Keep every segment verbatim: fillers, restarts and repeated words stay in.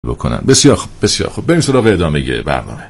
بکنن. بسیار خوب، بسیار خوب. بریم سراغ ادامه برنامه.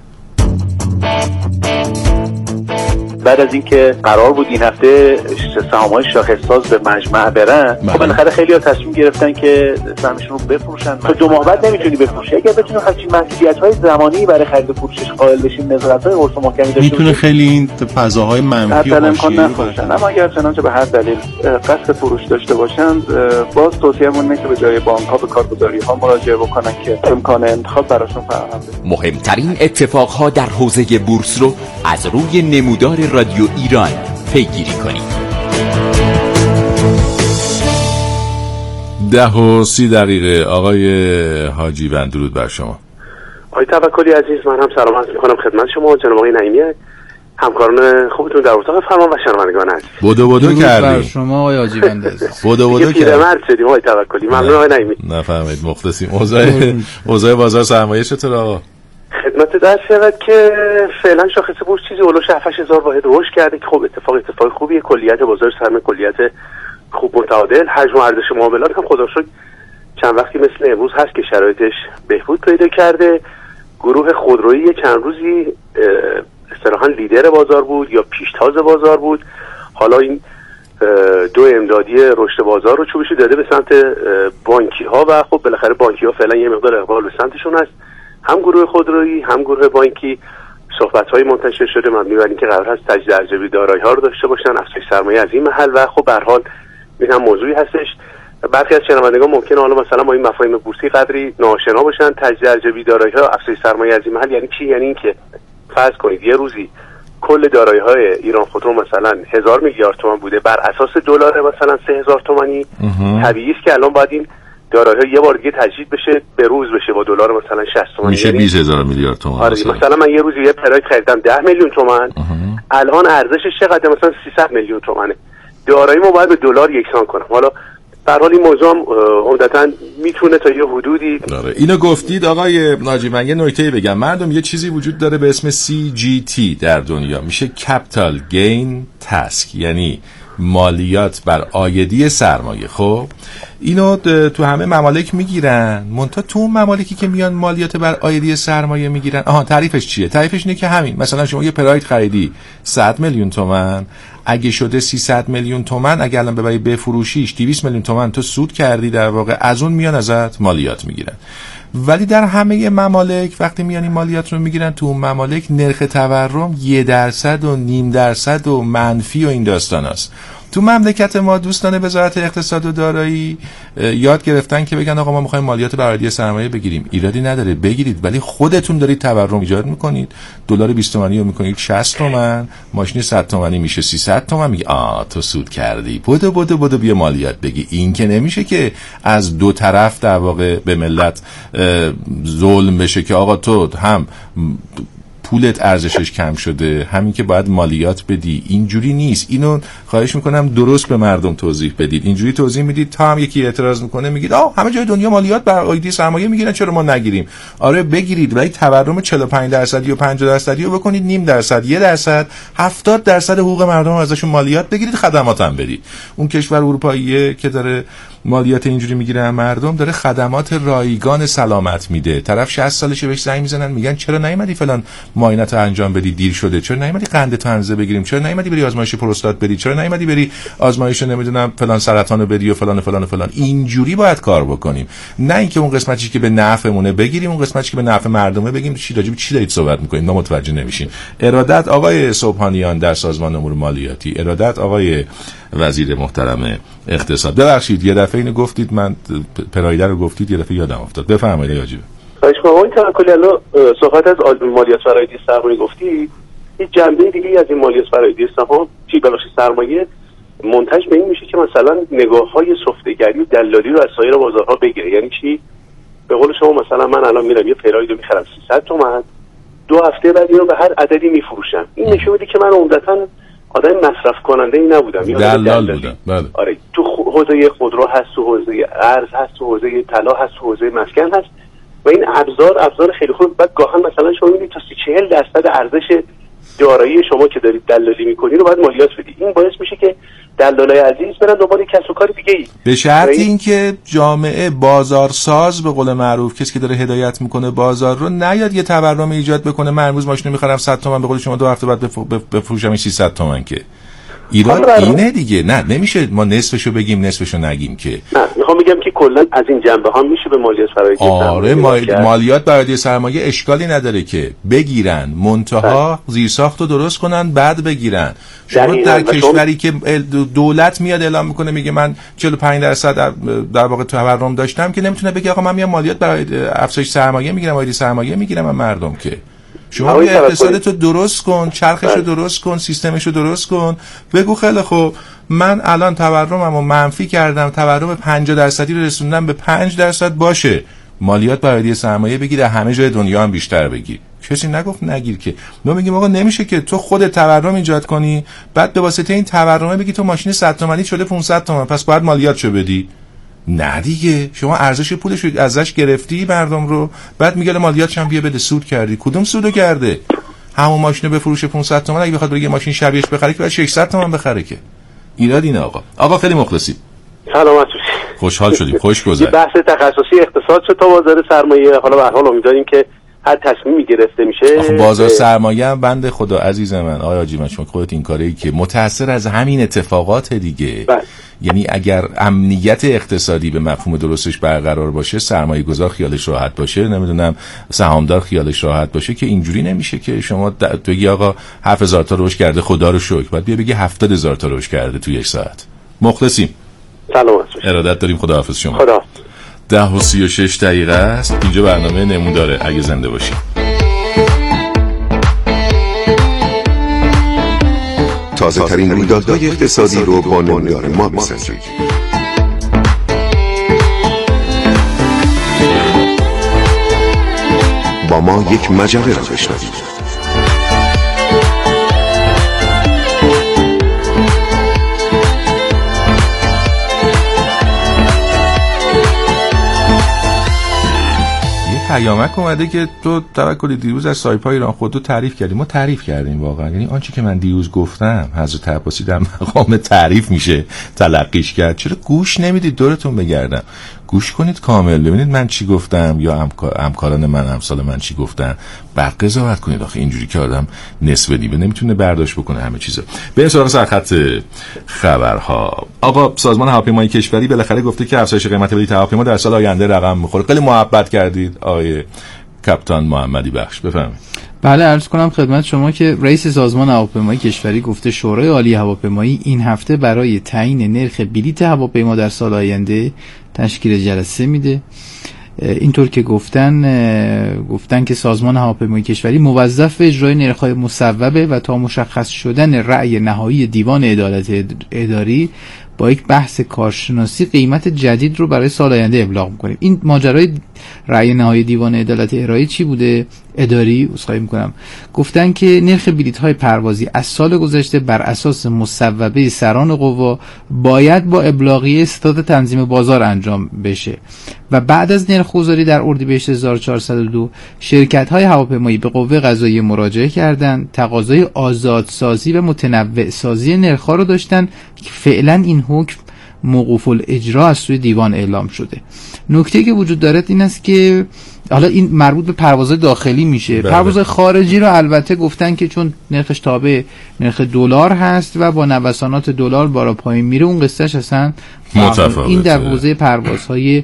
بعد از اینکه قرار بود این هفته سهام‌های شاخص‌ساز به مجمع برن، خب بالاخره خیلی‌ها تصمیم گرفتن که سهمشون رو بفروشن. تا دو ماه بعد نمیتونی بفروشی. اگر بتونی همچین مسئولیت‌های زمانی برای خرید فروشش قائل بشیم، نظارت‌های قرص محکمی داشته میتونه خیلی این فضاهای منفی و حاشیه‌ای باشه. اما اگر چنانچه به هر دلیل قصد فروش داشته باشند، باز توصیه‌مون اینه که به جای بانک‌ها به کارگزاری‌ها مراجعه بکنن که امکان انتخاب براشون فراهم بشه. مهمترین اتفاق‌ها در حوزه بورس رو از روی نمودار رادیو ایران پیگیری کنید. ده و سی دقیقه. آقای حاجی بند، درود بر شما. آقای توکلی عزیز، من هم سلام عرض می‌کنم خدمت شما جناب آقای نعیمی، همکاران خوبتون در اتاق فرمان و شنوندگان عزیز. بودو بودو کردیم شما آقای حاجی بند عزیز. بودو بودو کردیم. پیرمرد شدیم آقای توکلی. ممنون آقای نعیمی. نفهمید مخلصیم. اوضاع اوضاع بازار سرمایه چطور آقا؟ خدمت در شود که فعلا شاخص بورس چیزی اولش هفت هزار واحد رشد کرده که خب اتفاق اتفاق خوبیه. کلیت بازار سرمایه کلیت خوب متعادل، حجم و ارزش معاملات هم خدا شکر چند وقتی مثل امروز هست که شرایطش بهبود پیدا کرده. گروه خودرویی چند روزی اصطلاحاً لیدر بازار بود یا پیشتاز بازار بود، حالا این دو امدادی رشد بازار رو چوبشو داده به سمت بانکی ها و خب بالاخره بانکی ها فعلا یه مقدار اقبال به سمتشون هست. هم گروه خودرویی هم گروه بانکی صحبت‌های منتشر شده مبنی بر اینکه قرار هست تجدید ارزیابی دارایی‌ها رو داشته باشن، افزایش سرمایه از این محل و خب به هر حال این هم موضوعی هستش. برخی از شنوندگان ممکنه حالا مثلا با این مفاهیم بورسی قدری ناآشنا باشن. تجدید ارزیابی دارایی‌ها، افزایش سرمایه از این محل یعنی چی؟ یعنی اینکه فرض کنید یه روزی کل دارایی‌های ایران خودرو مثلا هزار میلیارد تومان بوده، بر اساس دلار مثلا سه هزار تومانی، طبیعیه که الان باید این دارایی‌ها یه بار دیگه تجدید بشه، به روز بشه با دلار مثلا شصت تومانی، میشه بیست هزار میلیارد تومان. آره مثلا. مثلا من یه روزی یه پراید خریدم ده میلیون تومان، الان ارزشش چقدر؟ مثلا سیصد میلیون تومانه. داراییمو باید به دلار یکسان کنم. حالا به هر حال این موضوع هم عمدتاً میتونه تا یه حدودی داره. اینو گفتید آقای ناجی. من یه نکته بگم، مردم یه چیزی وجود داره به اسم سی جی تی در دنیا، میشه کپیتال گین تاسک، یعنی مالیات بر عایدی سرمایه. خب اینو تو همه ممالک میگیرن، منتها تو اون ممالکی که میان مالیات بر عایدی سرمایه میگیرن، آها تعریفش چیه؟ تعریفش اینه که همین مثلا شما یه پراید خریدی صد میلیون تومان، اگه شده سیصد میلیون تومان، اگه الان ببری بفروشیش دویست میلیون تومان تو سود کردی، در واقع از اون میان ازت مالیات میگیرن. ولی در همه ممالک وقتی میان این مالیات رو میگیرن، تو اون ممالک نرخ تورم یه درصد و نیم درصد و منفی و این داستان هست. تو مملکت ما دوستان وزارت اقتصاد و دارایی یاد گرفتن که بگن آقا ما میخوایم مالیات بر عایدی سرمایه بگیریم، ایرادی نداره بگیرید، ولی خودتون دارید تورم ایجاد میکنید. دلار بیست تومانی رو میکنید شصت تومن، ماشین صد تومانی میشه سیصد تومن، میگه آ تو سود کردی، بدو بدو بدو بیا مالیات بگی. این که نمیشه که از دو طرف در واقع به ملت ظلم بشه که آقا تو هم پولت ارزشش کم شده، همین که باید مالیات بدی. اینجوری نیست. اینو خواهش میکنم درست به مردم توضیح بدید. اینجوری توضیح میدید تا هم یکی اعتراض میکنه میگید آه همه جای دنیا مالیات بر عایدی سرمایه میگیرن، چرا ما نگیریم؟ آره بگیرید، ولی تورم چهل و پنج درصدی و پنجاه درصدی رو بکنید نیم درصد، یک درصد، هفتاد درصد حقوق مردم ازشون مالیات بگیرید، خدمات هم بدید. اون کشور اروپاییه که داره مالیات اینجوری میگیره مردم، داره خدمات رایگان سلامت میده. طرف شصت سالشه بهش زنگ میزنن میگن چرا نیومدی فلان معاینات انجام بدی، دیر شده، چرا نیومدی قندت اندازه بگیریم، چرا نیومدی بری آزمایش پروستات بدی، چرا نیومدی بری آزمایش نمیدونم فلان سرطانو بدی و فلان و فلان و فلان. اینجوری باید کار بکنیم، نه اینکه اون قسمتی که به نفعمونه بگیریم، اون قسمتی که به نفع مردمه بگیم چی راجع به چی دارید صحبت میکنید، ما متوجه نمیشیم. ارادت آقای صبحانیان در سازمان امور مالیاتی، ارادت آقای وزیر محترم اقتصاد. ببخشید یه دفعه اینو گفتید، من پرایده رو گفتید، یه دفعه یادم افتاد. بفرمایید آقا. خواهش می‌کنم. این توکلی الان صحبت از مالیات بر عایدی سرمایه گفتی، یه جنبه دیگه از این مالیات بر عایدی سهام چی بخش سرمایه منتج به این میشه که مثلا نگاه‌های سفته‌گری و دلالی رو از سایر بازارها بگیره. یعنی چی؟ به قول شما مثلا من الان میرم یه پراید رو میخرم سیصد تومان، دو هفته بعد اینو به هر عددی میفروشم. این نشون میده که من عمدتاً آدم مصرف کننده ای نبودم، دلال بودم. بله. آره تو حوزه خودرو هست، تو حوزه ارز هست، تو حوزه طلا هست، تو حوزه مسکن هست و این ابزار ابزار خیلی خوب. بعد گاهن مثلا شما میبینید تا سی چهل درصد ارزش دارایی شما که دارید دلالی میکنی رو باید مالیات بدی. این باعث میشه که دلالای عزیز برن دنبال کسب و کار دیگه ای، به شرط اینکه جامعه بازارساز به قول معروف، کسی که داره هدایت میکنه بازار رو، نیاد یه تورم ایجاد بکنه. من امروز ماشین میخرم صد تومن، به قول شما دو هفته بعد بفروشم سیصد تومن. که ایران اینه دیگه. نه نمیشه ما نصفشو بگیم نصفشو نگیم. که نه میخوام بگم که کلا از این جنبه ها میشه به مالیات فرایدی آره ما... مالیات برای سرمایه اشکالی نداره که بگیرن، منتها زیرساختو درست کنن بعد بگیرن. شما در کشوری که دولت میاد اعلام میکنه میگه من چهل و پنج درصد در واقع تورم داشتم، که نمیتونه بگه آقا من میام مالیات برای افزایش سرمایه میگیرم، وایدی سرمایه میگیرم از مردم. که شما اقتصادتو درست کن، چرخشو درست کن، سیستمشو درست کن. بگو خیلی خوب من الان تورممو منفی کردم، تورم پنجاه درصدی رو رسوندم به پنج درصد، باشه مالیات برای سرمایه بگیر، همه جای دنیا هم بیشتر بگیر. کسی نگفت نگیر. که ما میگیم آقا نمیشه که تو خود تورم ایجاد کنی بعد به واسطه این تورمه بگی تو ماشین صد تومانی شده پانصد تومن پس باید مالیاتشو بدی. نه دیگه، شما ارزش پولش رو ازش گرفتی مردم رو، بعد میگه مالیاتش هم بیا بده، سود کردی. کدوم سودو کرده؟ همون ماشینو بفروشه پانصد تومن، اگه بخواد بگه ماشین شبیهش بخره که بعد ششصد تومن بخره. که ایراد اینه. آقا آقا خیلی مخلصی. سلامت باشید. خوشحال شدیم، خوش گذشت. بحث تخصصی اقتصاد شد تا بازار سرمایه. حالا به هر حال امیدواریم که هر تصمیمی گرفته میشه. آخه بازار سرمایه هم بنده خدا عزیز من آیا حاجی من، شما خودت این کاری که متأثر از همین اتفاقات دیگه. بله. یعنی اگر امنیت اقتصادی به مفهوم درستش برقرار باشه، سرمایه گذار خیالش راحت باشه، نمیدونم سهامدار خیالش راحت باشه، که اینجوری نمیشه که شما بگی آقا هفت هزار تا رشد کرده خدا رو شکر، بعد بیا بگی هفتاد هزار تا رشد کرده تو یک ساعت. مخلصیم. سلامت. ارادت داریم. خداحافظ شما. خدا. ده و سی و شش دقیقه است. اینجا برنامه نموداره، اگه زنده باشی. تازه ترین رویدادهای اقتصادی رو با نمودار ما بسنجید. با ما یک مجله را بشنوید. پیامک اومده که تو توکلی دیروز از سایپا ایران خودتو تعریف کردی. ما تعریف کردیم واقعا، یعنی آنچه که من دیروز گفتم حضرت عباسی در مقام تعریف میشه تلقیش کرد. چرا گوش نمیدید؟ دورتون بگردم گوش کنید کامل، ببینید من چی گفتم یا همکاران من امثال من چی گفتن، بعد قضاوت کنید. آخه اینجوری که آدم نصف دیبه نمیتونه برداشت بکنه همه چیزو. بریم سراغ سرخط خبرها. آقا سازمان هواپیمایی کشوری بالاخره گفته که افزایش قیمت بلیط هواپیما در سال آینده رقم میخوره. خیلی محبت کردید آقای کاپیتان محمدی بخش، بفرمایید. بله عرض کنم خدمت شما که رئیس سازمان هواپیمایی کشوری گفته شورای عالی هواپیمایی این هفته برای تعیین نرخ بلیط هواپیما در سال آینده تشکیل جلسه میده. اینطور که گفتن گفتن که سازمان هواپیمایی کشوری موظف اجرای نرخ‌های مصوبه و تا مشخص شدن رأی نهایی دیوان عدالت اداری با یک بحث کارشناسی قیمت جدید رو برای سال آینده ابلاغ می‌کنیم. این ماجرای رأی نهایی دیوان عدالت اداری چی بوده؟ اداری عذرخواهی می‌کنم. گفتن که نرخ بلیط‌های پروازی از سال گذشته بر اساس مصوبه سران قوا باید با ابلاغیه ستاد تنظیم بازار انجام بشه و بعد از نرخ‌گذاری در اردیبهشت هزار و چهارصد و دو شرکت‌های هواپیمایی به قوه قضاییه مراجعه کردند، تقاضای آزادسازی و متنوع سازی نرخ‌ها رو داشتن که فعلا این حکم موقوف الاجرا از سوی دیوان اعلام شده. نکته که وجود داره این است که حالا این مربوط به پروازهای داخلی میشه. پروازهای خارجی رو البته گفتن که چون نرخش تابع نرخ دلار هست و با نوسانات دلار بالا پایین میره، اون قصهش اصلا این در حوزه پروازهای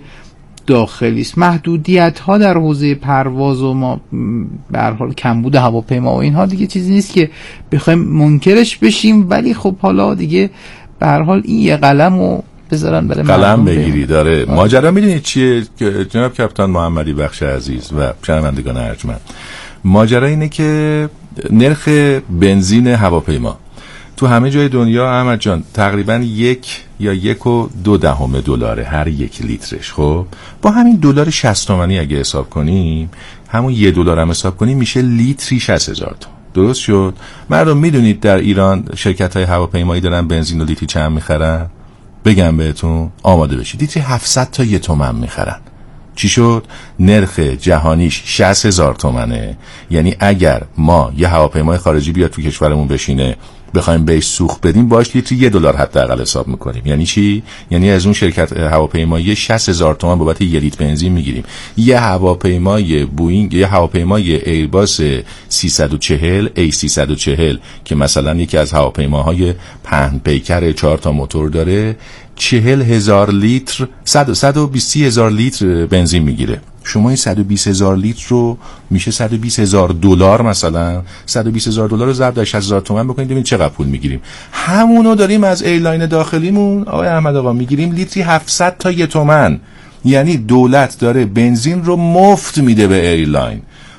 داخلی است. محدودیت ها در حوزه پرواز و ما به هر حال کمبود هواپیما و اینها دیگه چیزی نیست که بخوایم منکرش بشیم، ولی خب حالا دیگه به هر حال این یه قلمو بذارن برای قلم بگیری داره. ماجرا میدونید چیه جناب کاپیتان محمدی بخش عزیز و شنوندگان ارجمند؟ ماجرا اینه که نرخ بنزین هواپیما تو همه جای دنیا احمد جان تقریبا یک یا یک و دو دهم دلاره هر یک لیترش. خب با همین دلار شصت تومانی اگه حساب کنیم، همون یک دلار هم حساب کنیم، میشه لیتری شصت هزار تومان. درست شد؟ مردم میدونید در ایران شرکت های هواپیمایی دارن بنزین و لیتری چند میخرن؟ بگم بهتون آماده بشید. لیتری هفتصد تا یک تومن میخرن. چی شد؟ نرخ جهانیش شصت هزار تومنه. یعنی اگر ما یه هواپیمای خارجی بیاد تو کشورمون بشینه بخوایم بهش سوخت بدیم باش لیتری یه دلار حداقل حساب میکنیم. یعنی چی؟ یعنی از اون شرکت هواپیمایی شصت هزار تومان بابت یه لیتر بنزین میگیریم. یه هواپیمای بوئینگ، یه هواپیمای ایرباس سیصد و چهل ای سیصد و چهل که مثلا یکی از هواپیماهای پهن پیکر چهار تا موتور داره، چهل هزار لیتر صد و بیست هزار لیتر بنزین میگیره. شما این صد و بیست هزار لیتر رو میشه صد و بیست هزار دلار، مثلا صد و بیست هزار دلار رو ضرب در شصت هزار تومان بکنید ببینید چقدر پول میگیریم. همونو داریم از ایرلاین داخلیمون آقای احمد آقا میگیریم لیتری هفتصد تا یک تومن. یعنی دولت داره بنزین رو مفت میده به ایرلاین.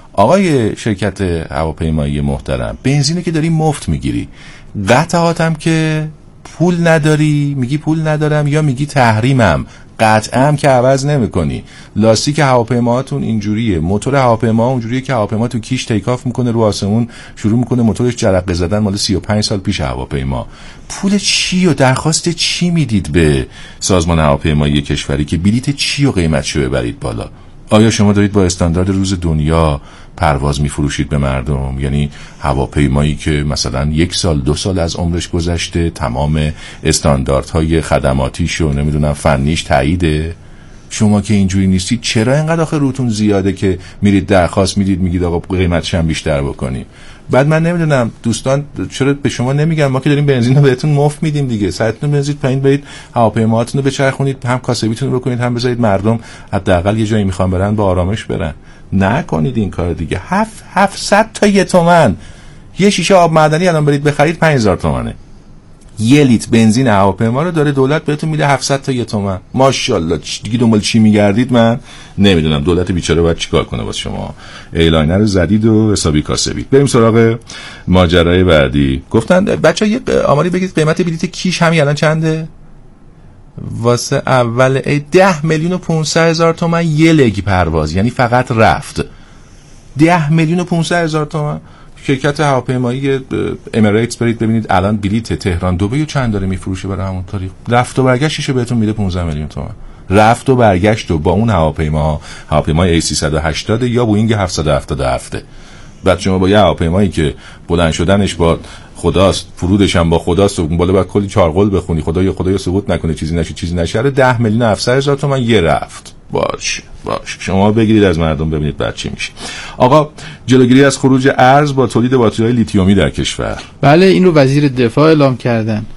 آقای شرکت هواپیمایی محترم، بنزینی که داری مفت میگیری، قطعاتم که پول نداری، میگی پول ندارم یا میگی تحریمم، قطعا که عوض نمیکنی. لاستیک هواپیماهاتون اینجوریه، موتور هواپیما اونجوریه که هواپیما تو کیش تیک آف میکنه رو آسمون شروع میکنه موتورش جرقه زدن مال سی و پنج سال پیش هواپیما. پول چی و درخواست چی میدید به سازمان هواپیمایی کشوری که بلیت چی و قیمتشو ببرید بالا؟ آیا شما دارید با استاندارد روز دنیا پرواز میفروشید به مردم؟ یعنی هواپیمایی که مثلا یک سال دو سال از عمرش گذشته، تمام استانداردهای خدماتیش و نمیدونم فنیش تاییده؟ شما که اینجوری نیستید چرا اینقدر آخه روتون زیاده که میرید درخواست میدید میگید آقا قیمتش هم بیشتر بکنیم؟ بعد من نمیدونم دوستان چرا به شما نمیگن ما که داریم بنزین رو بهتون مفت میدیم دیگه، ساعتتون بنزین پایین برید هواپیماهاتون رو بچرخونید، هم کاسبیتون رو بکنید هم بذارید مردم حداقل یه جایی میخوان برن با آرامش برن. نکنید این کار دیگه. هفت هفتصد تا یک تومن. یه شیشه آب معدنی الان برید بخرید پنج هزار تومنه. یه لیتر بنزین هواپیما رو داره دولت بهتون میده هفتصد تا یک تومن. ماشاءالله دیگه دنبال چی میگردید؟ من نمیدونم دولت بیچاره باید چیکار کنه واسه شما. ایلاینر رو زدید و حسابی کاسبید. بریم سراغ ماجرای بعدی. گفتن بچا یه آماری بگید قیمت بلیت کیش همین الان چنده؟ واسه اول ای ده میلیون و پانصد هزار تومن یه لگ پرواز، یعنی فقط رفت. ده میلیون و پانصد هزار تومن. شرکت هواپیمایی امریتس برید ببینید الان بلیت تهران دبی چند داره میفروشه برای همون تاریخ. رفت و برگشتش بهتون میده پانزده میلیون تومان. رفت و برگشت و با اون هواپیما هواپیمای ای سیصد و هشتاد یا بوئینگ هفتصد و هفتاد و هفت. بعد شما با یه هواپیمایی که بلند شدنش با خداست، فرودش هم با خداست و بالا باید کلی چارقل بخونی خدایا خدایا سقوط نکنه چیزی نشه چیزی نشه، ده میلیون و هفتصد هزار تومان یه رفت. باش باش شما بگیرید از مردم ببینید بعد چی میشه. آقا جلوگیری از خروج ارز با تولید باتری‌های لیتیومی در کشور. بله این رو وزیر دفاع اعلام کردن.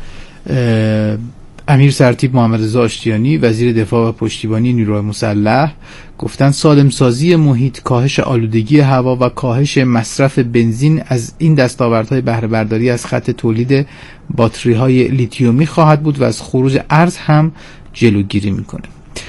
امیر سرتیپ محمد رضا آشتیانی وزیر دفاع و پشتیبانی نیروهای مسلح گفتن سالمسازی محیط، کاهش آلودگی هوا و کاهش مصرف بنزین از این دستاوردهای بهره برداری از خط تولید باتری‌های لیتیومی خواهد بود و از خروج ارز هم جلوگیری میکنه.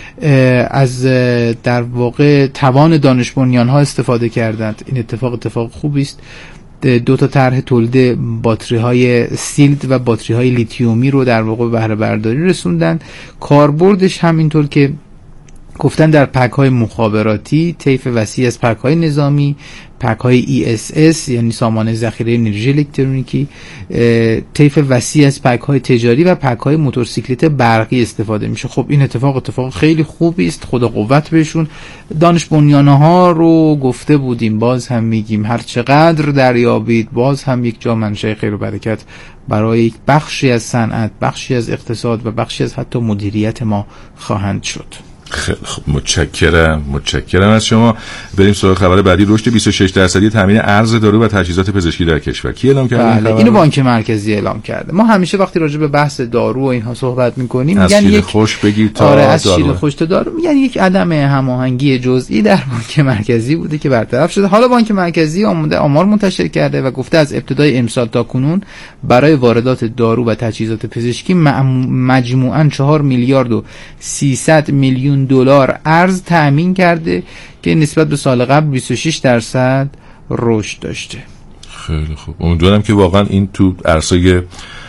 از در واقع توان دانش بنیان‌ها استفاده کردند. این اتفاق اتفاق خوبی است. دو تا طرح تولید باتری‌های سیلد و باتری‌های لیتیومی رو در واقع بهره برداری رسوندن. کاربردش هم اینطور که گفتن در پک‌های مخابراتی، طیف وسیع از پک‌های نظامی، پک‌های ای اس اس یعنی سامانه ذخیره انرژی الکترونیکی، طیف وسیع از پک‌های تجاری و پک‌های موتورسیکلت برقی استفاده میشه. خب این اتفاق اتفاق خیلی خوبی است، خدا قوت بهشون. دانش بنیان‌ها رو گفته بودیم، باز هم میگیم هر چقدر دریابید باز هم یک جا منشأ خیر و برکت برای یک بخشی از صنعت، بخشی از اقتصاد و بخشی از حتی مدیریت ما خواهند شد. خیلی خب متشکرم متشکرم از شما. بریم سراغ خبر بعدی. رشد بیست و شش درصدی تامین ارز دارو و تجهیزات پزشکی در کشور. کی اعلام کرده؟ بله اینو بانک مرکزی اعلام کرده. ما همیشه وقتی راجع به بحث دارو و اینها صحبت می‌کنیم میگن یک خوش بگیر تا آره از شیر خوش تا دارو، میگن یک عدم هماهنگی جزئی در بانک مرکزی بوده که برطرف شده. حالا بانک مرکزی آماده آمار منتشر کرده و گفته از ابتدای امسال تا کنون برای واردات دارو و تجهیزات پزشکی مجموعاً چهار میلیارد و سیصد میلیون دلار ارز تأمین کرده که نسبت به سال قبل بیست و شش درصد رشد داشته. خیلی خوب. امیدوارم که واقعا این تو عرصه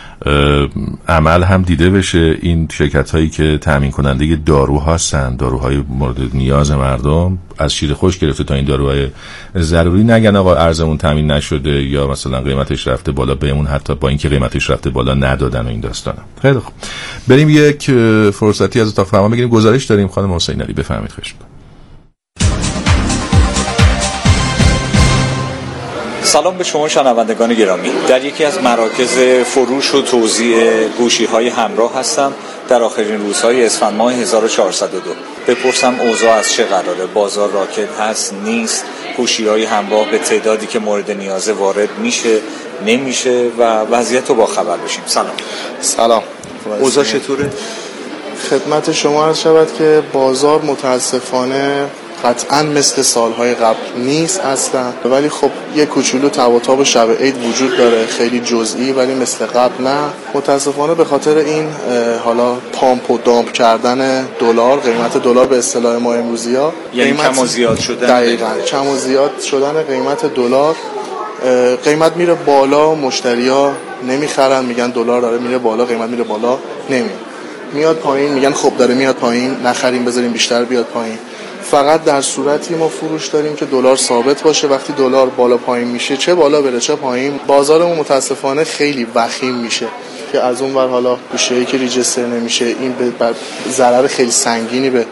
عمل هم دیده بشه. این شرکت هایی که تامین کننده دارو هستن، داروهای مورد نیاز مردم، از شیر خوش گرفته تا این داروهای ضروری، نگن آقا ارزمون تامین نشده یا مثلا قیمتش رفته بالا، بهمون حتی با اینکه قیمتش رفته بالا ندادن و این داستانا. خیلی خوب. بریم یک فرصتی از اتاق فرمان بگیریم. گزارش داریم خانم حسین علی، بفرمایید. خواهش سلام به شما شنوندگان گرامی. در یکی از مراکز فروش و توزیع گوشی‌های همراه هستم در آخرین روزهای اسفند ماه هزار و چهارصد و دو. بپرسم اوضاع از چه قراره؟ بازار راکد هست نیست؟ گوشی‌های همراه به تعدادی که مورد نیازه وارد میشه نمیشه و وضعیت رو با خبر بشیم. سلام. سلام. اوضاع چطوره؟ خدمت شما عرض شود که بازار متاسفانه قطعاً مثل سالهای قبل نیست اصلا، ولی خب یه کوچولو تب و تاب و شب عید وجود داره، خیلی جزئی، ولی مثل قبل نه. متاسفانه به خاطر این حالا پامپ و دامپ کردن دلار، قیمت دلار به اصطلاح ما امروزی‌ها، یعنی کم و زیاد شدن. دقیقاً کم و زیاد شدن قیمت دلار، قیمت میره بالا، مشتری‌ها نمیخرن، میگن دلار داره میره بالا، قیمت میره بالا، نمیاد. میاد پایین، میگن خب داره میاد پایین، نخریم بذاریم بیشتر بیاد پایین. فقط در صورتی ما فروش داریم که دلار ثابت باشه. وقتی دلار بالا پایین میشه، چه بالا بره چه پایین، بازارمون متاسفانه خیلی وخیم میشه که از اون ور حالا گوشی‌ای که ریجستر نمیشه، این به ضرر خیلی سنگینی به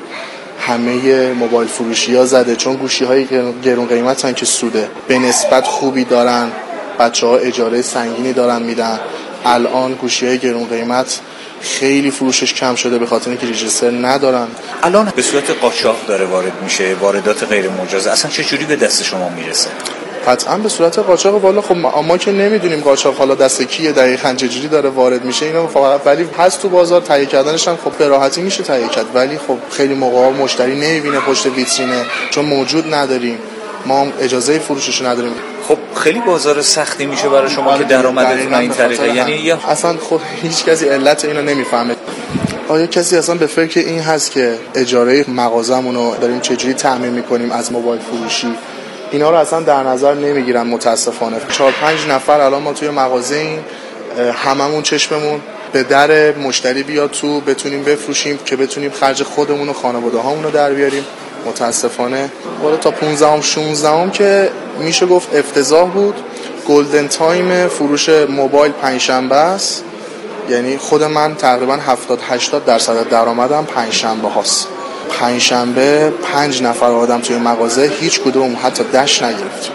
همه موبایل فروشی‌ها زده، چون گوشی‌های گرون قیمتن که سوده به نسبت خوبی دارن، بچه‌ها اجاره سنگینی دارن میدن. الان گوشی‌های گرون قیمت خیلی فروشش کم شده به خاطر اینکه ریجستر ندارن. الان به صورت قاچاق داره وارد میشه، واردات غیر مجازه، اصلا چه جوری به دست شما میرسه؟ قطعا به صورت قاچاق. والا خب ما که نمیدونیم قاچاق حالا دست کیه دقیقاً چه جوری داره وارد میشه، اینا فقط ولی هست تو بازار، تهیه کردنش هم خب به راحتی میشه تهیه کرد، ولی خب خیلی موقعا مشتری نمیبینه پشت ویترینه چون موجود نداریم، ما اجازه فروشش نداریم. خب خیلی بازار سختی میشه برای شما که درآمدتون این طریقه، یعنی اصلا خب هیچ کسی علت اینو نمیفهمه. آیا کسی اصلا به فکر این هست که اجاره مغازمون رو داریم چجوری تامین میکنیم از موبایل فروشی؟ اینا رو اصلا در نظر نمیگیرن متاسفانه. چهار پنج نفر الان ما توی مغازه این، هممون چشممون به در مشتری بیاد تو بتونیم بفروشیم که بتونیم خرج خودمون و خانواده هامون رو در بیاریم. متاسفانه والا تا پانزده شانزده که میشه گفت افتضاح بود. گلدن تایم فروش موبایل پنجشنبه است، یعنی خود من تقریبا هفتاد هشتاد درصد درآمدم پنجشنبه هاست. پنجشنبه پنج نفر آدم توی مغازه، هیچ کدوم حتی دش نگرفت،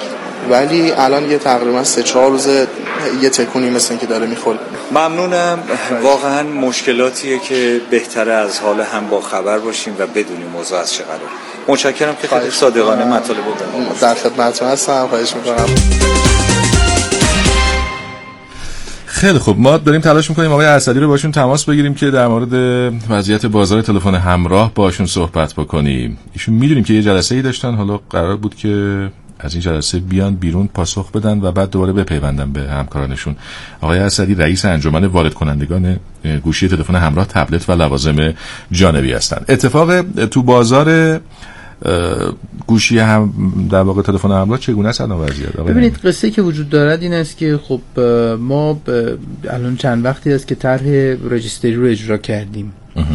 ولی الان یه تقریبا سه چهار روز یه تکونی مثل این که داره میخوره. ممنونم. واقعا مشکلاتیه که بهتره از حال هم با خبر باشیم و بدونیم موضوع از چه قراره. متشکرم که خیلی صادقانه مطالب رو در خدمتتون هستم. خواهش میکنم. خیلی خوب، ما داریم تلاش میکنیم آقای اسدی رو باشون تماس بگیریم که در مورد وضعیت بازار تلفن همراه باشون صحبت بکنیم. ایشون میدونیم که یه جلسه‌ای داشتن، حالا قرار بود که از این جلسه بیان بیرون پاسخ بدن و بعد دوباره بپیوندن به همکارانشون. آقای اسدی رئیس انجمن وارد کنندگان گوشی تلفن همراه، تبلت و لوازم جانبی هستند. اتفاق تو بازار گوشی هم در واقع تلفن همراه چگونه است الان وضعیت؟ ببینید قصه که وجود دارد این است که خب ما الان چند وقتی است که طرح رجیستری رو اجرا کردیم.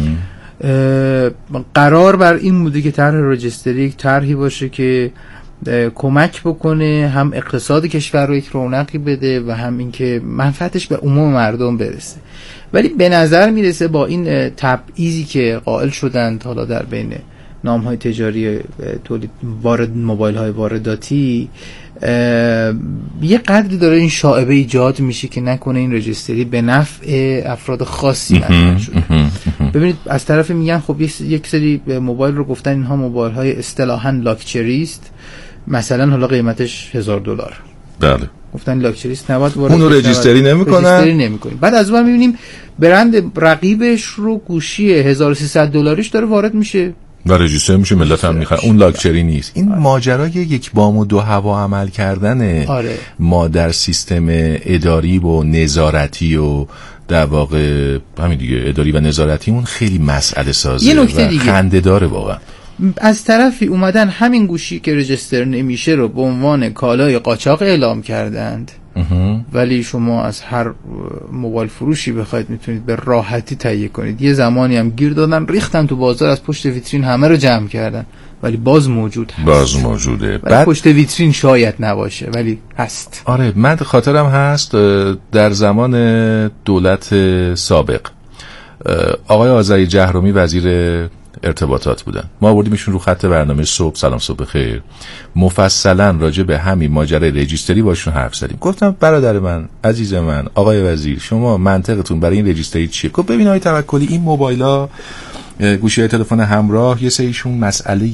قرار بر این بوده که طرح رجیستری یک طرحی باشه که کمک بکنه هم اقتصاد کشور رو یک رونقی بده و هم اینکه منفعتش به عموم مردم برسه. ولی به نظر میرسه با این تبعیضی که قائل شدند حالا در بین نام‌های تجاری تولید وارد موبایل های وارداتی، یه قدری داره این شائبه ایجاد میشه که نکنه این رجیستری به نفع افراد خاصی عمل شده. ببینید از طرف میگن خب یک سری موبایل رو گفتن اینها موبایل های اصطلاحاً لاکچری است، مثلا حالا قیمتش هزار دلار. بله. گفتن لاکچریست نباید وارد، اون رو رجیستری نمی‌کنن. رجیستری نمی‌کنیم. بعد از اون می‌بینیم برند رقیبش رو گوشی هزار و سیصد دلاریش داره وارد میشه و رجیستر میشه، ملت هم میخواد. اون لاکچری نیست. این آره. ماجرای یک بام و دو هوا عمل کردن آره. ما در سیستم اداری و نظارتی و در واقع همین دیگه اداری و نظارتیمون خیلی مسئله سازه. یه نکته دیگه خنده داره واقعا. از طرفی اومدن همین گوشی که رجیستر نمیشه رو به عنوان کالای قاچاق اعلام کردند، ولی شما از هر موبایل فروشی بخواید میتونید به راحتی تهیه کنید. یه زمانی هم گیر دادن ریختن تو بازار، از پشت ویترین همه رو جمع کردن، ولی باز موجود هست. باز موجوده. بعد پشت ویترین شاید نباشه ولی هست. آره من خاطرم هست در زمان دولت سابق آقای آذری جهرومی وزیر ارتباطات بودن. ما آوردیمشون رو خط برنامه صبح سلام صبح خیر، مفصلا راجع به همین ماجرای رجیستری باشون حرف زدیم. گفتم برادر من، عزیز من، آقای وزیر، شما منطقتون برای این رجیستری چیه؟ گفت ببین آقای توکلی، این موبایلا گوشی‌های تلفن همراه یه سریشون مسئله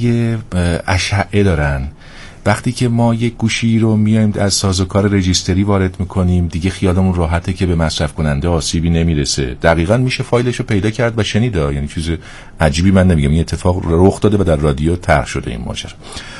اشعه دارن. وقتی که ما یک گوشی رو میایم از سازوکار رجیستری وارد میکنیم دیگه خیالمون راحته که به مصرف کننده آسیبی نمیرسه. دقیقاً میشه فایلش رو پیدا کرد و شنیده، یعنی چیز عجیبی من نمیگم، این اتفاق رخ داده و در رادیو طرح شده این ماجرا.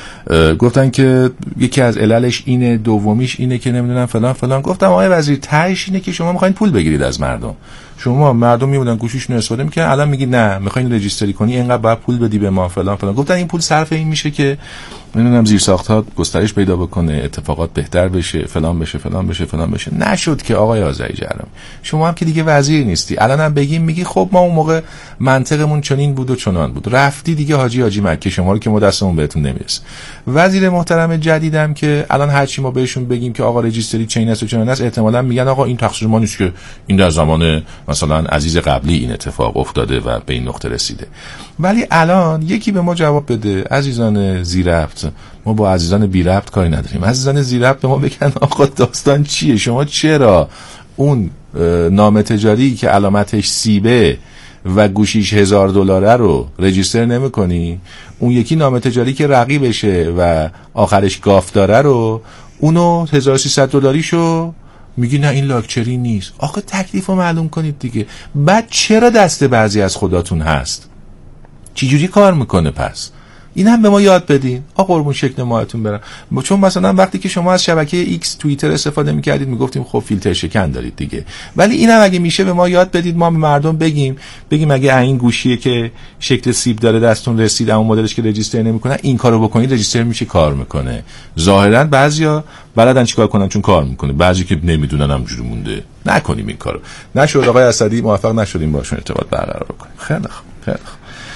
گفتن که یکی از عللش اینه، دومیش اینه که نمیدونم فلان فلان. گفتم آقای وزیر تهش اینه که شما میخواین پول بگیرید از مردم. شما مردم میمونن گوشیشون استفاده میکنن، الان میگی نه میخواین رجیستری کنی اینقدر باید پول بدی به ما فلان فلان. گفتن این پول صرف این میشه که نمیدونم زیرساخت‌ها گسترش پیدا بکنه، اتفاقات بهتر بشه، فلان بشه فلان بشه فلان بشه. نشد که آقای آذری جرم، شما هم که دیگه وزیر نیستی. الان هم بگیم میگی خب ما اون موقع منطقمون چنین بود و چنان بود، رفتی دیگه حاجی حاجی مکه شما رو که ما دستمون بهتون نمیرسه. وزیر محترم جدیدم که الان هر چی ما بهشون بگیم که آقا رجیستری چین است و چنان است، احتمالاً میگن آقا این تقصیر ما نیست که این در زمان مثلا عزیز قبلی این اتفاق افتاده و به این نقطه رسیده. ولی الان یکی به ما جواب بده، عزیزان زی ربط، ما با عزیزان بی ربط کاری نداریم، عزیزان زی ربط به ما بگن آقا داستان چیه، شما چرا اون نام تجاری که علامتش سیبه و گوشیش هزار دلاره رو رجیستر نمی کنی، اون یکی نام تجاری که رقیبشه و آخرش گاف داره رو اونو هزار و سیصد دلاریشو میگی نه این لاکچری نیست. آخه تکلیف رو معلوم کنید دیگه. بعد چرا دست بعضی از خداتون هست؟ چی جوری کار میکنه پس؟ این هم به ما یاد بدین. آقا قربون شکل ماهتون برم. چون مثلا وقتی که شما از شبکه ایکس توییتر استفاده میکردید میگفتیم خب فیلتر شکن دارید دیگه، ولی این هم اگه میشه به ما یاد بدید، ما به مردم بگیم بگیم اگه این گوشیه که شکل سیب داره دستون رسید اما مدلش که رجیستر نمیکنه این کارو بکنید رجیستر میشه کار میکنه. ظاهرا بعضیا بلدن چیکار کنن چون کار میکنه، بعضی که نمیدونن همجوری مونده. نکنیم این کارو. نشد آقای اسدی موفق نشدیم باشون ارتباط برقرار کنیم. خیلی خوب خیلی خوب.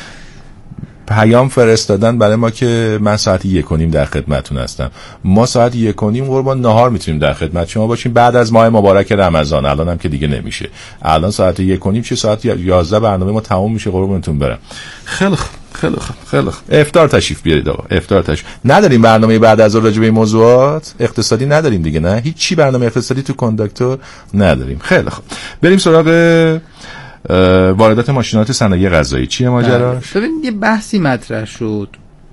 پیام فرستادن برای ما که من ساعت یک و نیم در خدمتتون هستم. ما ساعت یک و نیم قربان نهار میتونیم در خدمت شما باشیم بعد از ماه مبارک رمضان. الان هم که دیگه نمیشه، الان ساعت یک و نیم چه ساعت یازده برنامه ما تموم میشه قربونتون برم. خیلی خوب خیلی خوب خیلی خوب. افطار تشریف بیارید آقا، افطار تشریف. نداریم برنامه بعد از راجع به این موضوعات اقتصادی نداریم دیگه، نه هیچ چی برنامه اقتصادی تو کانداکتور نداریم. خیلی خوب بریم سراغ واردات ماشینات صنایع غذایی. چیه ماجراش؟ ببین یه بحثی مطرح شد،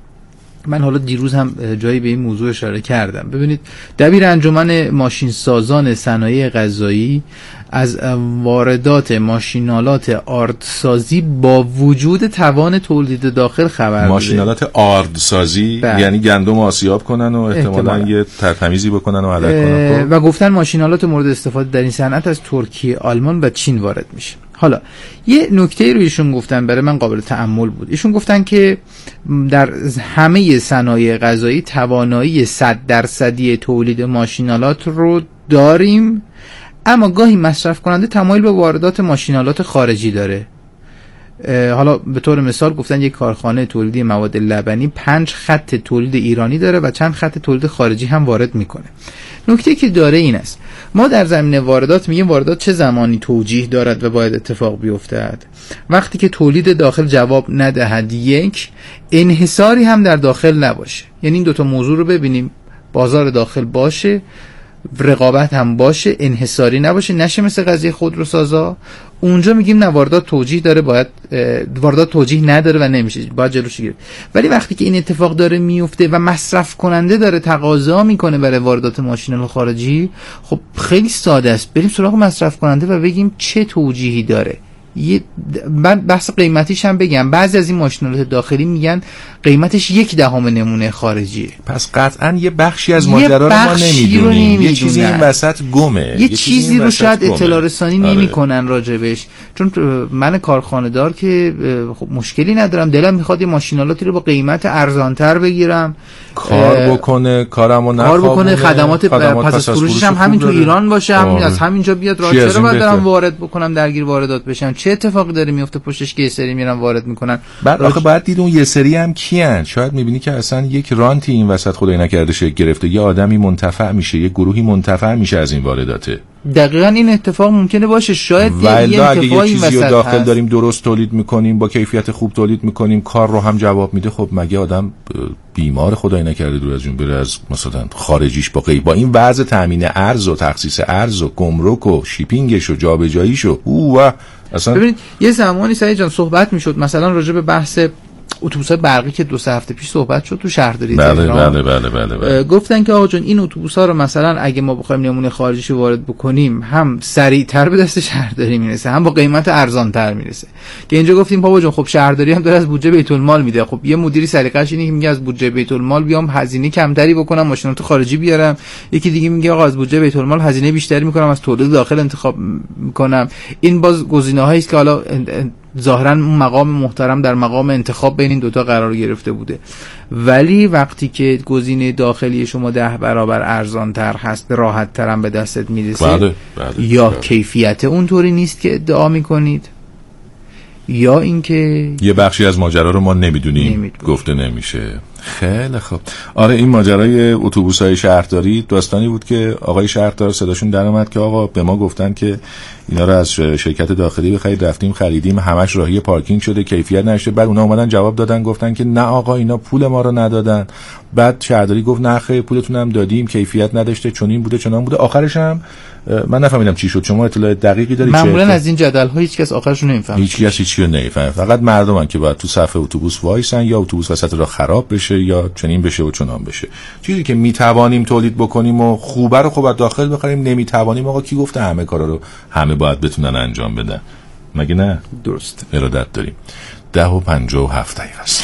من حالا دیروز هم جایی به این موضوع اشاره کردم. ببینید دبیر انجمن ماشین سازان صنایع غذایی از واردات ماشینالات آردسازی با وجود توان تولید داخل خبر داده. ماشینالات آردسازی یعنی گندم آسیاب کنن و احتمالاً یه ترتمیزی بکنن و علک کنن و گفتن ماشینالات مورد استفاده در این صنعت از ترکیه، آلمان و چین وارد میشه. حالا یه نکته رو ایشون گفتن برای من قابل تأمل بود. ایشون گفتن که در همه صنایع غذایی توانایی صد درصدی تولید ماشینالات رو داریم، اما گاهی مصرف کننده تمایل به واردات ماشینالات خارجی داره. حالا به طور مثال گفتن یک کارخانه تولیدی مواد لبنی پنج خط تولید ایرانی داره و چند خط تولید خارجی هم وارد میکنه. نکته که داره این است، ما در زمینه واردات میگیم واردات چه زمانی توجیه دارد و باید اتفاق بیفتد؟ وقتی که تولید داخل جواب ندهد، یک انحصاری هم در داخل نباشه. یعنی این دوتا موضوع رو ببینیم، بازار داخل باشه، رقابت هم باشه، انحصاری نباشه، نشه مثل قضیه خودروسازا. اونجا میگیم نه واردات توجیه داره، باید واردات توجیه نداره و نمیشه، باید جلوش گرفت. ولی وقتی که این اتفاق داره میفته و مصرف کننده داره تقاضا میکنه برای واردات ماشینال خارجی، خب خیلی ساده است، بریم سراغ مصرف کننده و بگیم چه توجیهی داره. یه من بحث قیمتیش هم بگم، بعضی از این ماشینالات داخلی میگن قیمتش یک دهم نمونه خارجیه. پس قطعا یه بخشی از ماجرا رو ما نمیدونیم، یه چیزی این وسط گمه، یه, یه چیزی رو شاید اطلاع رسانی آره. نمیکنن راجبش. چون من کارخانه دار که خب مشکلی ندارم، دلم میخواد یه ماشینالاتی رو با قیمت ارزانتر بگیرم، کار بکنه، کارمو کار بکنه، خدمات, خدمات پس از فروشش هم همین تو ایران باشه، همین از همینجا بیاد. را چرا باید دارم وارد بکنم، درگیر واردات بشم؟ چه اتفاقی داره میفته پشتش که یه سری میرن وارد میکنن. بعد آخه باید دید اون یه سری هم کیان. شاید میبینی که اصلا یک رانتی این وسط خدای نکرده شکل گرفته، یه آدمی منتفع میشه، یه گروهی منتفع میشه از این وارداته. دقیقاً این اتفاق ممکنه باشه. شاید یه اتفاقی یه چیزی رو داخل هست. داریم درست تولید میکنیم، با کیفیت خوب تولید میکنیم، کار رو هم جواب میده. خب مگه آدم بیمار خدای نکرده دور از جون بره از مثلا خارجیش با غیب با این وضع تامین ارز و تخصیص ارز و گمرک و شیپینگش و جابجاییش و اوه اصلا. ببینید یه زمانی سعید جان صحبت میشد مثلا راجع به بحث اتوبوس‌های برقی که دو سه هفته پیش صحبت شد تو شهرداری بله تهران. بله بله بله بله. گفتن که آقا جون این اتوبوس‌ها رو مثلا اگه ما بخوایم نمونه خارجیشو وارد بکنیم هم سریعتر به دست شهرداری میرسه، هم با قیمت ارزان‌تر میرسه. که اینجا گفتیم بابا جون خب شهرداری هم داره از بودجه بیت المال میده. خب یه مدیری سلیقه‌اش اینه که میگه از بودجه بیت المال بیام هزینه کمتری بکنم ماشینات خارجی بیارم، یکی دیگه میگه آقا از بودجه بیت المال هزینه بیشتری میکنم از تولید داخل انتخاب میکنم. این باز گزینه‌هایی است که حالا ظاهرا اون مقام محترم در مقام انتخاب بین این دوتا قرار گرفته بوده. ولی وقتی که گزینه داخلی شما ده برابر ارزان تر هست، راحت تر هم به دستت میرسه، بله، بله، یا بله. کیفیت اونطوری نیست که ادعا میکنید، یا اینکه یه بخشی از ماجرا رو ما نمیدونیم، نمیدونیم. گفته نمیشه. خیلی خوب. آره این ماجرای اتوبوس‌های شهرداری داستانی بود که آقای شهردار صداشون در اومد که آقا به ما گفتن که اینا رو از شرکت داخلی بخرید، رفتیم خریدیم، همش راهی پارکینگ شده، کیفیت نشه. بعد اونا اومدن جواب دادن گفتن که نه آقا اینا پول ما رو ندادن. بعد شهرداری گفت نه خیر پولتون هم دادیم، کیفیت نداشته، چون این بوده چنان بوده. آخرش هم من نفهمیدم چی شد. شما اطلاع دقیقی دارید؟ معمولا از این جدل‌ها هیچ کس آخرش رو نمیفهمه. هیچ کس هیچی رو نمیفهمه. فقط مردمن که باید تو صفحه اتوبوس وایسن یا اتوبوس وسط راه خراب بشه یا چنین بشه و چنان بشه. چیزی که میتوانیم تولید بکنیم و خوبه رو خوب داخل بخریم، نمیتوانیم آقا کی گفته همه کارا رو همه باید بتونن انجام بدن؟ مگه نه؟ درست. ارادت داریم. ده و پنجاه و هفت دقیقه است.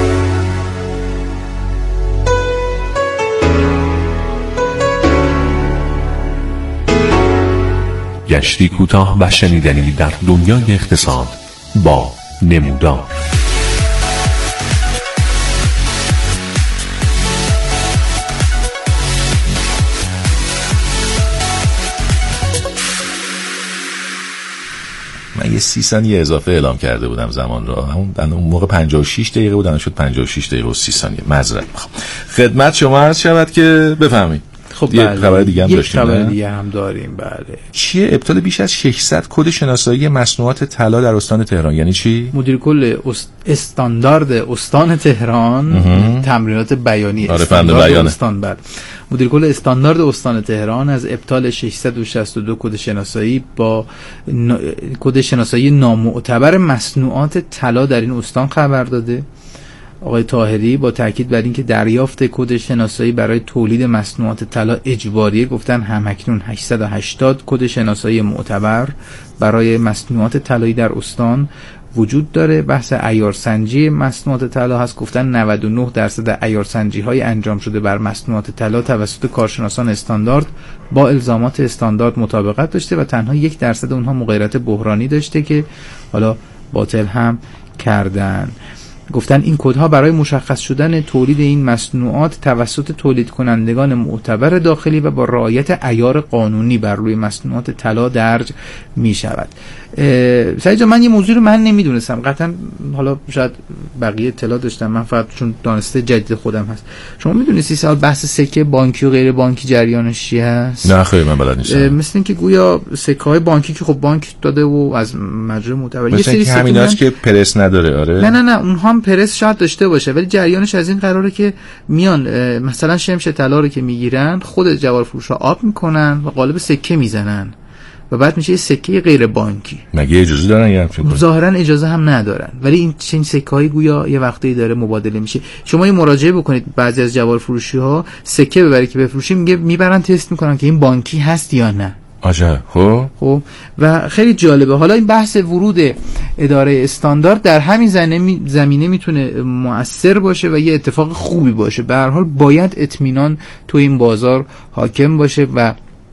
گشتی کوتاه و شنیدنی در دنیای اقتصاد با نمودار. من یه سی ثانیه اضافه اعلام کرده بودم زمان را، همون اون موقع پنجاه و شش دقیقه بود، الان شد پنجاه و شش دقیقه و سی ثانیه. معذرت میخوام. خدمت شما عرض شود که بفهمید. خب یه خبر دیگه هم داشتیم. خبر دیگه هم داریم. بله. چیه ابطال بیش از ششصد کد شناسایی مصنوعات طلا در استان تهران؟ یعنی چی؟ مدیر کل است... استاندارد استان تهران تمرینات بیانی آره استاندارد استان بله. مدیر کل استاندارد استان تهران از ابطال ششصد و شصت و دو کد شناسایی با ن... کد شناسایی نامعتبر مصنوعات طلا در این استان خبر داده. آقای طاهری با تاکید بر اینکه دریافت کد شناسایی برای تولید مصنوعات طلا اجباریه، گفتن همکنون هشتصد و هشتاد کد شناسایی معتبر برای مصنوعات طلایی در استان وجود داره. بحث عیارسنجی مصنوعات طلا هست. گفتن نود و نه درصد عیارسنجی های انجام شده بر مصنوعات طلا توسط کارشناسان استاندارد با الزامات استاندارد مطابقت داشته و تنها یک درصد اونها مغایرت بحرانی داشته که حالا باطل هم کردن. گفتن این کدها برای مشخص شدن تولید این مصنوعات توسط تولید کنندگان معتبر داخلی و با رعایت عیار قانونی بر روی مصنوعات طلا درج می شود. سعید جان من یه موضوع رو من نمیدونستم، قطعا حالا شاید بقیه اطلاع داشتم، من فقط چون دانسته جدید خودم هست. شما میدونستی سال بحث سکه بانکی و غیر بانکی جریانش چی هست؟ نه خیلی من بلد نیستم. مثل اینکه گویا سکه های بانکی که خب بانک داده و از مجرا معتبر یه سری همیناست که پرس نداره. آره نه نه نه اونها هم پرس شاید داشته باشه ولی جریانش از این قراره که میان مثلا شمش طلا رو که میگیرن خود جوار فروشا آب میکنن و قالب سکه میزنن و بعد میشه یه سکه غیر بانکی. مگه اجازه دارن یا همچین؟ ظاهرا اجازه هم ندارن ولی این چنین سکه‌های گویا یه وقتی داره مبادله میشه. شما یه مراجعه بکنید بعضی از جوار فروشی ها سکه ببری که بفروشی میگه میبرن تست میکنن که این بانکی هست یا نه. عجب. خب خب و خیلی جالبه. حالا این بحث ورود اداره استاندارد در همین زمینه میتونه مؤثر باشه و یه اتفاق خوبی باشه. به هر حال باید اطمینان تو این بازار حاکم باشه و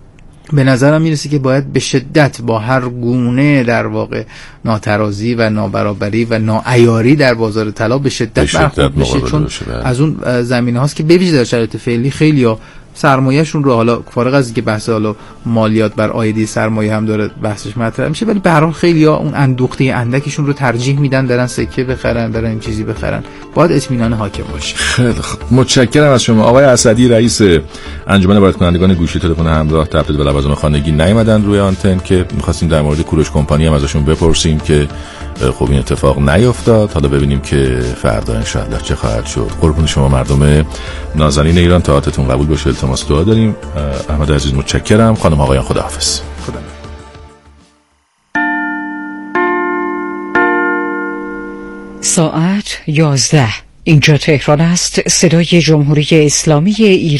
به نظرم میرسه که باید به شدت با هر گونه در واقع ناترازی و نابرابری و ناعیاری در بازار طلا به شدت برخورد بشه، چون از اون زمینه هاست که به ویژه در شرایط فعلی خیلی ها سرمایه‌شون رو، حالا فارغ از اینکه بحث حالا مالیات بر عایدی سرمایه هم داره بحثش مطرح میشه، ولی به هر حال خیلی‌ها اون اندوخته اندکشون رو ترجیح میدن برن سکه بخرن، برن این چیزی بخرن. باید اطمینان حاکم باشه. خیلی خوب، متشکرم از شما آقای اسدی، رئیس انجمن وارد کنندگان گوشی تلفن همراه تبدیل به لوازم خانگی نیومدن روی آنتن که می‌خواستیم در مورد کوروش کمپانی هم ازشون بپرسیم که خب این اتفاق نیفتاد. حالا ببینیم که فردا ان شاء الله چه خواهد شد. قربون شما مردم نازنین ایران، طاعتتون قبول باشه، التماس دعا داریم. احمد عزیز متشکرم. خانم آقایان خداحافظ. خدا ساعت یازده. اینجا تهران است، صدای جمهوری اسلامی ایران.